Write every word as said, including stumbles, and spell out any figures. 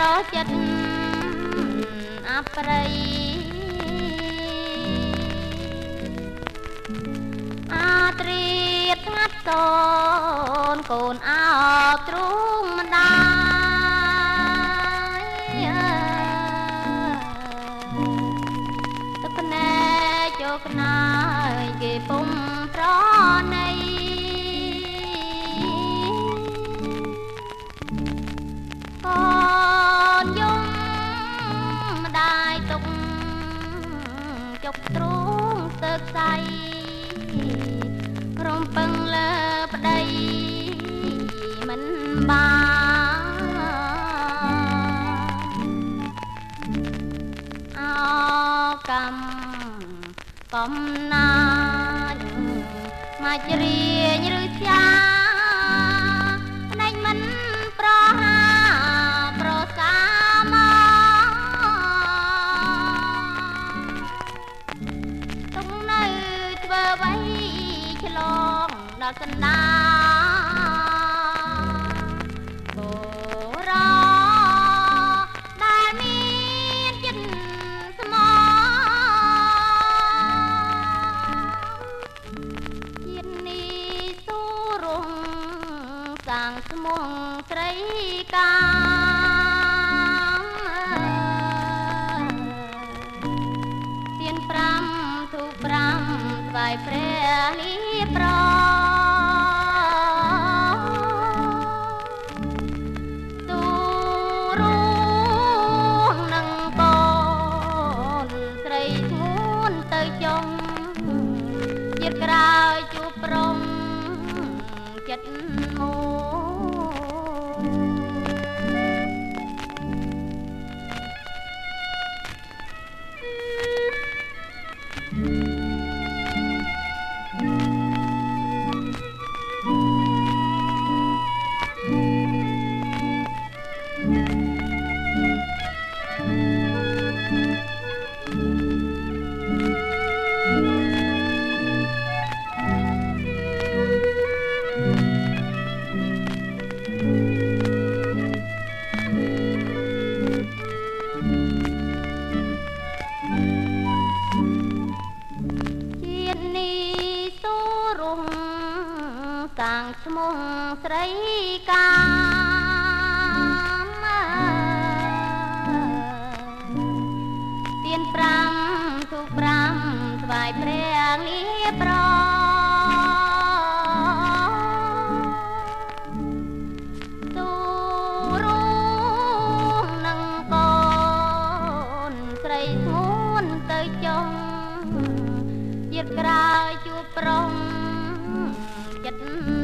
ចិត្តអប្រិយអាត្រៀតស្ងាត់តនកូនអោបទ្រូងម្ដាយទឹកភ្នែកចូលក្នាយគេពុំប្រណីកូនយំម្ដាយទុកចុកទ្រូងស្ទើរស្័យរំពឹងលើប្តីមិនបានអោកម្មកំណាចមករៀញឬឆ្យាប្តីមិនប្រហាប្រសាមកទុំនៅធ្វើអ្វីឆ្លងដល់សន្តាបុរដែលមានចិត្តស្មោជាតិនេះសូរងសាងស្មងត្រីកាទៀនប្រាំធូបប្រាំថ្វាយព្រះលាប្រទូរួងនឹងកូនស្រីធ្ងន់ទៅចុងជាតិក្រោយជួបព្រមចិត្តមោសាងស្មងស្រីកាទៀនប្រាំធូបប្រាំថ្វាយព្រះលាប្រទូរួងនឹងកូនស្រីធ្ងន់ទៅចុងជាតិក្រោយជួបព្រមចិត្ត